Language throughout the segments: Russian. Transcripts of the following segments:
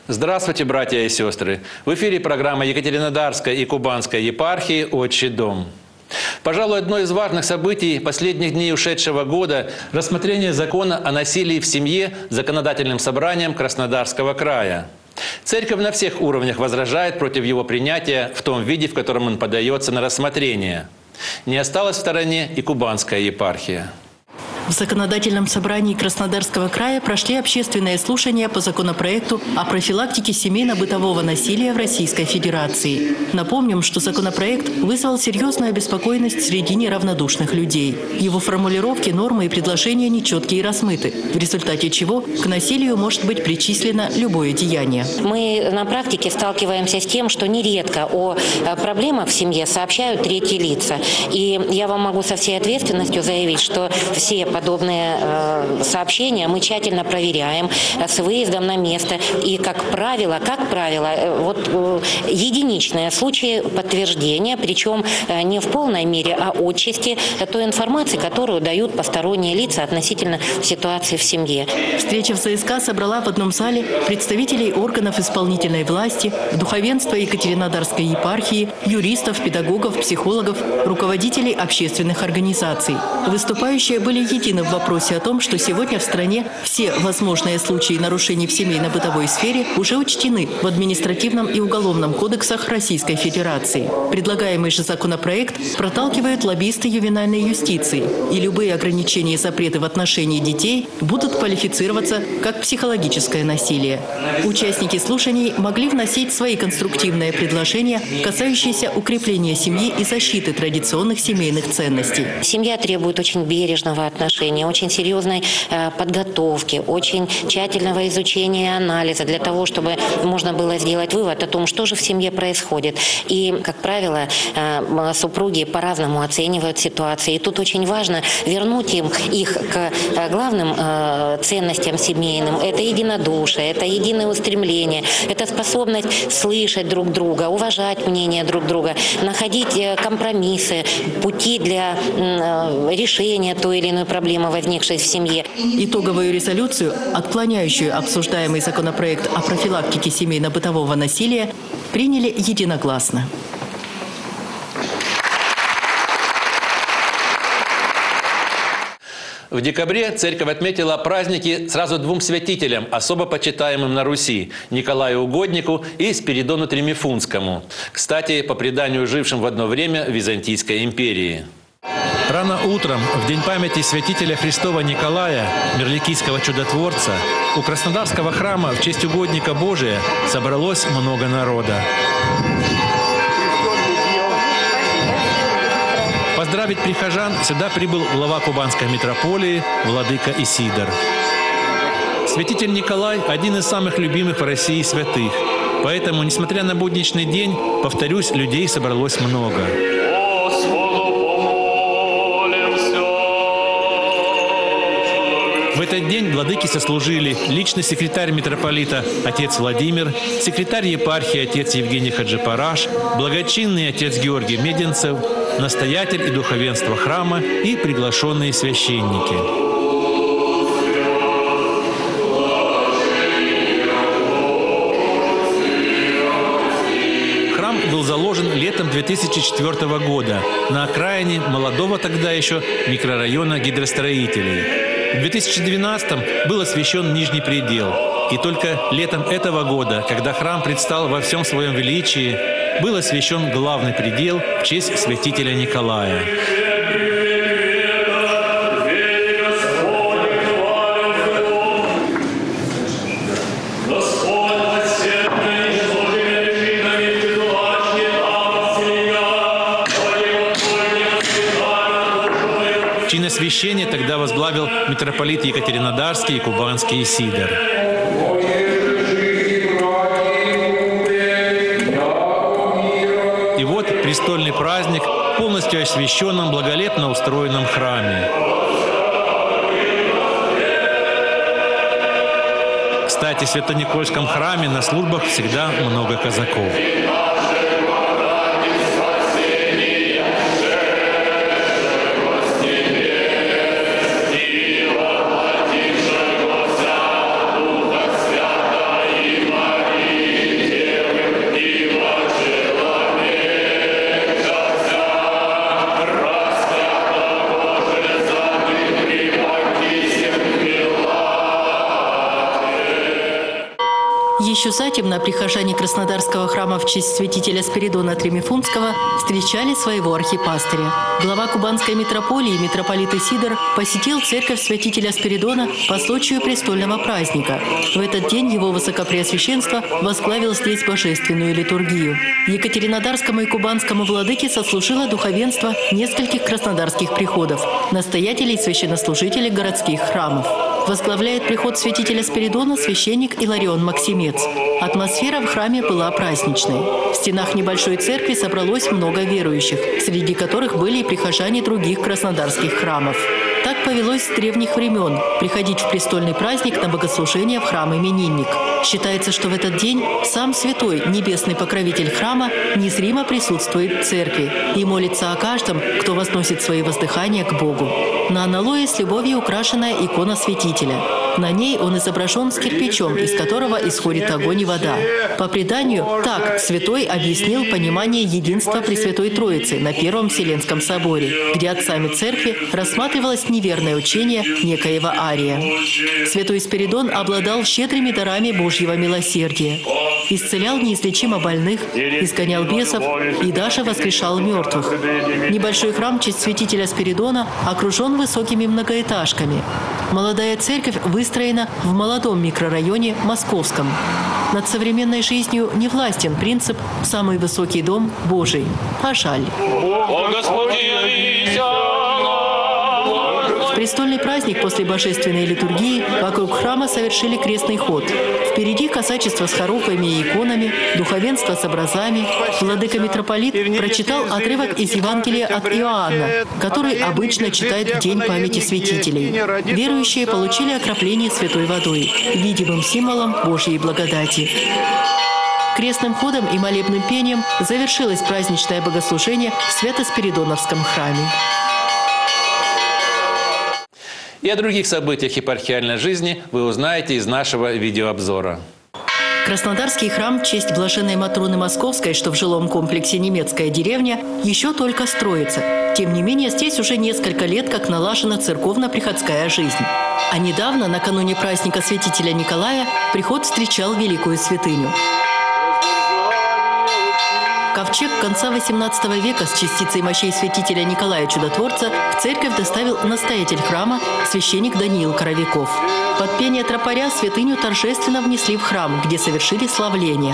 Здравствуйте, братья и сестры! В эфире программа Екатеринодарской и Кубанской епархии «Отчий дом». Пожалуй, одно из важных событий последних дней ушедшего года – рассмотрение закона о насилии в семье законодательным собранием Краснодарского края. Церковь на всех уровнях возражает против его принятия в том виде, в котором он подается на рассмотрение. Не осталась в стороне и Кубанская епархия. В законодательном собрании Краснодарского края прошли общественные слушания по законопроекту о профилактике семейно-бытового насилия в Российской Федерации. Напомним, что законопроект вызвал серьезную обеспокоенность среди неравнодушных людей. Его формулировки, нормы и предложения нечеткие и размыты, в результате чего к насилию может быть причислено любое деяние. Мы на практике сталкиваемся с тем, что нередко о проблемах в семье сообщают третьи лица. И я вам могу со всей ответственностью заявить, что все подобные сообщения мы тщательно проверяем с выездом на место. И, как правило, единичные случаи подтверждения, причем не в полной мере, а отчасти той информации, которую дают посторонние лица относительно ситуации в семье. Встреча в ЦСКА собрала в одном зале представителей органов исполнительной власти, духовенства Екатеринодарской епархии, юристов, педагогов, психологов, руководителей общественных организаций. Выступающие были едины в вопросе о том, что сегодня в стране все возможные случаи нарушений в семейно-бытовой сфере уже учтены в административном и уголовном кодексах Российской Федерации. Предлагаемый же законопроект проталкивают лоббисты ювенальной юстиции, и любые ограничения и запреты в отношении детей будут квалифицироваться как психологическое насилие. Участники слушаний могли вносить свои конструктивные предложения, касающиеся укрепления семьи и защиты традиционных семейных ценностей. Семья требует очень бережного отношения, очень серьезной подготовки, очень тщательного изучения и анализа для того, чтобы можно было сделать вывод о том, что же в семье происходит. И, как правило, супруги по-разному оценивают ситуации. И тут очень важно вернуть их к главным ценностям семейным. Это единодушие, это единое устремление, это способность слышать друг друга, уважать мнение друг друга, находить компромиссы, пути для решения той или иной проблемы, возникшей в семье. Итоговую резолюцию, отклоняющую обсуждаемый законопроект о профилактике семейно-бытового насилия, приняли единогласно. В декабре церковь отметила праздники сразу двум святителям, особо почитаемым на Руси – Николаю Угоднику и Спиридону Тремифунскому. Кстати, по преданию жившим в одно время в Византийской империи. Рано утром, в день памяти святителя Христова Николая, мирликийского чудотворца, у Краснодарского храма в честь угодника Божия собралось много народа. Поздравить прихожан сюда прибыл глава Кубанской митрополии владыка Исидор. Святитель Николай – один из самых любимых в России святых. Поэтому, несмотря на будничный день, повторюсь, людей собралось много. В этот день владыки сослужили личный секретарь митрополита отец Владимир, секретарь епархии отец Евгений Хаджипараш, благочинный отец Георгий Меденцев, настоятель и духовенство храма и приглашенные священники. Храм был заложен летом 2004 года на окраине молодого тогда еще микрорайона гидростроителей. В 2012-м был освящен Нижний предел. И только летом этого года, когда храм предстал во всем своем величии, был освящен главный предел в честь святителя Николая. Чин освящения тогда возглавил митрополит Екатеринодарский и Кубанский Исидор. И вот престольный праздник в полностью освященном, благолепно устроенном храме. Кстати, в Свято-Никольском храме на службах всегда много казаков. Еще затемно прихожане Краснодарского храма в честь святителя Спиридона Тремифунского встречали своего архипастыря. Глава Кубанской митрополии, митрополит Исидор, посетил церковь святителя Спиридона по случаю престольного праздника. В этот день его высокопреосвященство возглавил здесь божественную литургию. Екатеринодарскому и кубанскому владыке сослужило духовенство нескольких краснодарских приходов, настоятелей и священнослужителей городских храмов. Возглавляет приход святителя Спиридона священник Иларион Максимец. Атмосфера в храме была праздничной. В стенах небольшой церкви собралось много верующих, среди которых были и прихожане других краснодарских храмов. Так повелось с древних времен – приходить в престольный праздник на богослужение в храм именинник. Считается, что в этот день сам святой, небесный покровитель храма, незримо присутствует в церкви и молится о каждом, кто возносит свои воздыхания к Богу. На аналое с любовью украшенная икона святителя. На ней он изображен с кирпичом, из которого исходит огонь и вода. По преданию, так святой объяснил понимание единства Пресвятой Троицы на Первом Вселенском соборе, где отцами церкви рассматривалось неверное учение некоего Ария. Святой Спиридон обладал щедрыми дарами Божьего милосердия. Исцелял неизлечимо больных, изгонял бесов и даже воскрешал мертвых. Небольшой храм в честь святителя Спиридона окружен высокими многоэтажками. Молодая церковь выстроена в молодом микрорайоне Московском. Над современной жизнью не властен принцип «самый высокий дом Божий». А жаль. В престольный праздник после божественной литургии вокруг храма совершили крестный ход. Впереди казачество с хоругвями и иконами, духовенство с образами. Владыка-митрополит прочитал отрывок из Евангелия от Иоанна, который обычно читает в день памяти святителей. Верующие получили окропление святой водой, видимым символом Божьей благодати. Крестным ходом и молебным пением завершилось праздничное богослужение в Свято-Спиридоновском храме. И о других событиях епархиальной жизни вы узнаете из нашего видеообзора. Краснодарский храм в честь блаженной Матроны Московской, что в жилом комплексе «Немецкая деревня», еще только строится. Тем не менее, здесь уже несколько лет как налажена церковно-приходская жизнь. А недавно, накануне праздника святителя Николая, приход встречал великую святыню. Ковчег конца XVIII века с частицей мощей святителя Николая Чудотворца в церковь доставил настоятель храма, священник Даниил Коровиков. Под пение тропаря святыню торжественно внесли в храм, где совершили славление.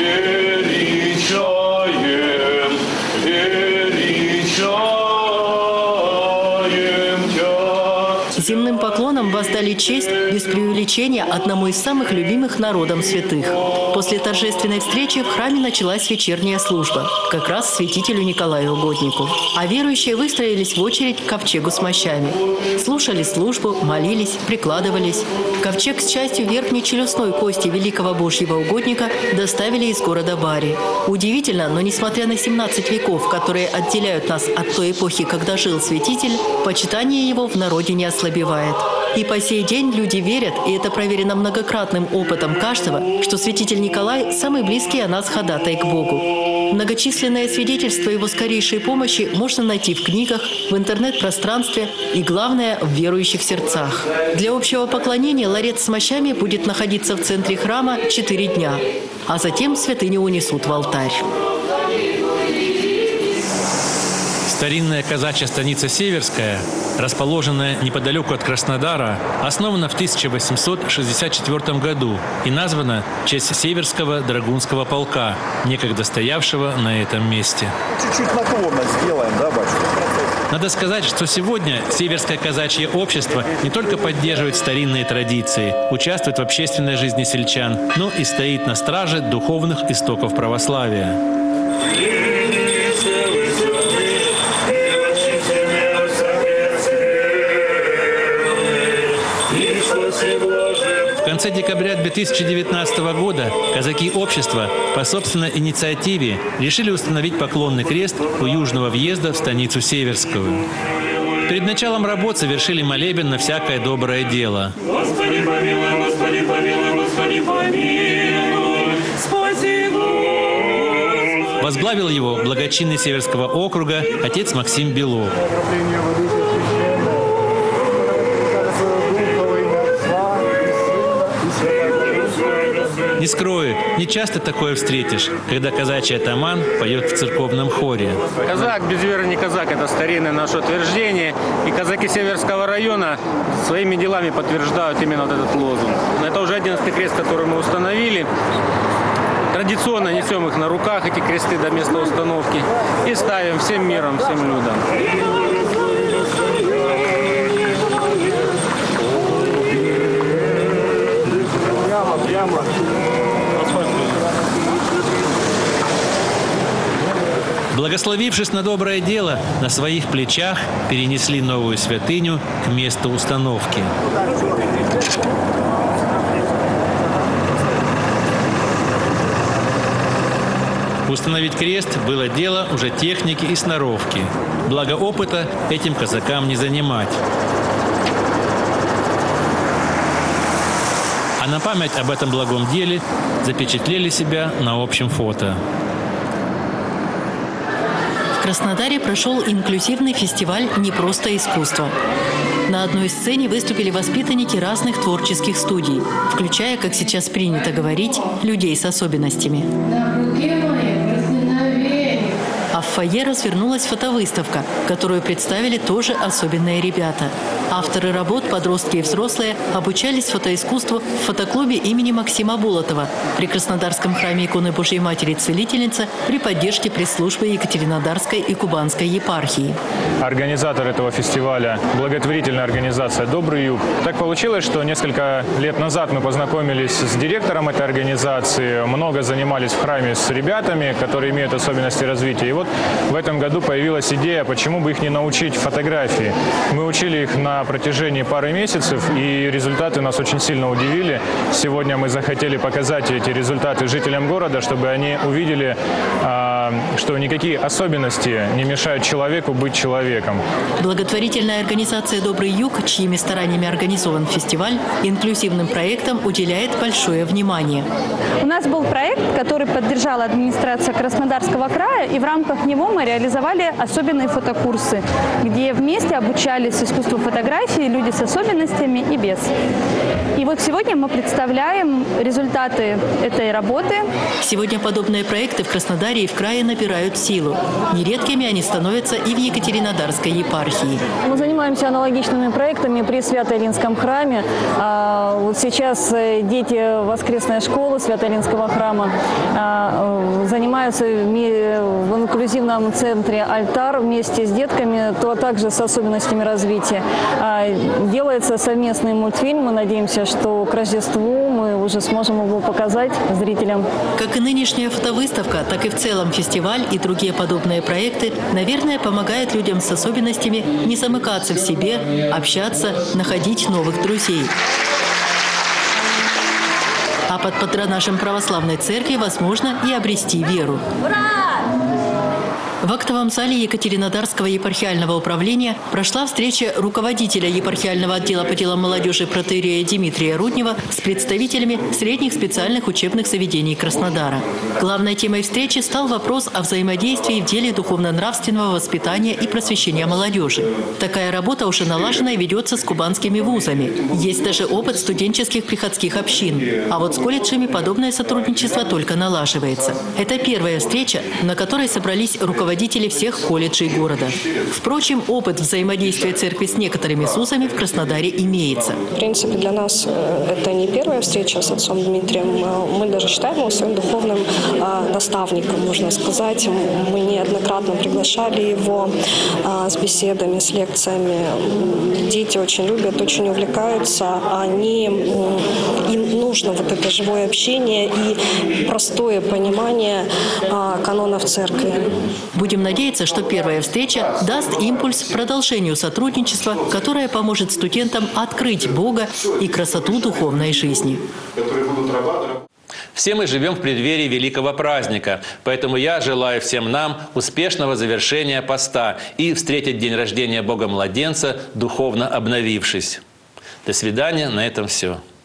Земным поклоном воздали честь без преувеличения одному из самых любимых народом святых. После торжественной встречи в храме началась вечерняя служба, как раз святителю Николаю Угоднику. А верующие выстроились в очередь к ковчегу с мощами. Слушали службу, молились, прикладывались. Ковчег с частью верхней челюстной кости великого Божьего угодника доставили из города Бари. Удивительно, но несмотря на 17 веков, которые отделяют нас от той эпохи, когда жил святитель, почитание его в народе не ослабевает. И по сей день люди верят, и это проверено многократным опытом каждого, что святитель Николай – самый близкий о нас ходатай к Богу. Многочисленные свидетельства его скорейшей помощи можно найти в книгах, в интернет-пространстве и, главное, в верующих сердцах. Для общего поклонения ларец с мощами будет находиться в центре храма 4 дня, а затем святыню унесут в алтарь. Старинная казачья станица Северская, расположенная неподалеку от Краснодара, основана в 1864 году и названа в честь Северского драгунского полка, некогда стоявшего на этом месте. Чуть-чуть наклонно сделаем, да, батюшка? Надо сказать, что сегодня Северское казачье общество не только поддерживает старинные традиции, участвует в общественной жизни сельчан, но и стоит на страже духовных истоков православия. В конце декабря 2019 года казаки общества по собственной инициативе решили установить поклонный крест у южного въезда в станицу Северскую. Перед началом работ совершили молебен на всякое доброе дело. Господи, помилуй, Господи, помилуй, Господи, помилуй, спаси, Господи. Возглавил его благочинный Северского округа отец Максим Белов. скрою, не часто такое встретишь, когда казачий атаман поет в церковном хоре. Казак без веры не казак – это старинное наше утверждение. И казаки Северского района своими делами подтверждают именно вот этот лозунг. Это уже 11-й крест, который мы установили. Традиционно несем их на руках, эти кресты, до места установки. И ставим всем миром, всем людям. Благословившись на доброе дело, на своих плечах перенесли новую святыню к месту установки. Установить крест было дело уже техники и сноровки. Благо опыта этим казакам не занимать. А на память об этом благом деле запечатлели себя на общем фото. В Краснодаре прошел инклюзивный фестиваль «Не просто искусство». На одной сцене выступили воспитанники разных творческих студий, включая, как сейчас принято говорить, людей с особенностями. А в фойе развернулась фотовыставка, которую представили тоже особенные ребята. Авторы работ, подростки и взрослые, обучались фотоискусству в фотоклубе имени Максима Болотова при Краснодарском храме иконы Божьей Матери Целительницы при поддержке пресс-службы Екатеринодарской и Кубанской епархии. Организатор этого фестиваля – благотворительная организация «Добрый юг». Так получилось, что несколько лет назад мы познакомились с директором этой организации, много занимались в храме с ребятами, которые имеют особенности развития. И вот в этом году появилась идея, почему бы их не научить фотографии. Мы учили их на протяжении пары месяцев, и результаты нас очень сильно удивили. Сегодня мы захотели показать эти результаты жителям города, чтобы они увидели, что никакие особенности не мешают человеку быть человеком. Благотворительная организация «Добрый юг», чьими стараниями организован фестиваль, инклюзивным проектам уделяет большое внимание. У нас был проект, который поддержала администрация Краснодарского края, и в рамках него мы реализовали особенные фотокурсы, где вместе обучались искусству фотографии люди с особенностями и без. И вот сегодня мы представляем результаты этой работы. Сегодня подобные проекты в Краснодаре и в крае набирают силу. Нередкими они становятся и в Екатеринодарской епархии. Мы занимаемся аналогичными проектами при Свято-Илинском храме. Вот сейчас дети воскресной школы Свято-Илинского храма занимаются в инклюзивном центре «Альтар» вместе с детками, то также с особенностями развития. Делается совместный мультфильм. Мы надеемся, что к Рождеству мы уже сможем его показать зрителям. Как и нынешняя фотовыставка, так и в целом фестиваль и другие подобные проекты, наверное, помогают людям с особенностями не замыкаться в себе, общаться, находить новых друзей. А под патронажем православной церкви возможно и обрести веру. В актовом зале Екатеринодарского епархиального управления прошла встреча руководителя епархиального отдела по делам молодежи протоиерея Дмитрия Руднева с представителями средних специальных учебных заведений Краснодара. Главной темой встречи стал вопрос о взаимодействии в деле духовно-нравственного воспитания и просвещения молодежи. Такая работа уже налажена и ведется с кубанскими вузами. Есть даже опыт студенческих приходских общин. А вот с колледжами подобное сотрудничество только налаживается. Это первая встреча, на которой собрались руководители всех колледжей города. Впрочем, опыт взаимодействия церкви с некоторыми вузами в Краснодаре имеется. В принципе, для нас это не первая встреча с отцом Дмитрием. Мы даже считаем его своим духовным наставником, можно сказать. Мы неоднократно приглашали его с беседами, с лекциями. Дети очень любят, очень увлекаются. Им нужно вот это живое общение и простое понимание канонов церкви. Будем надеяться, что первая встреча даст импульс продолжению сотрудничества, которое поможет студентам открыть Бога и красоту духовной жизни. Все мы живем в преддверии великого праздника, поэтому я желаю всем нам успешного завершения поста и встретить день рождения Бога-младенца, духовно обновившись. До свидания, на этом все.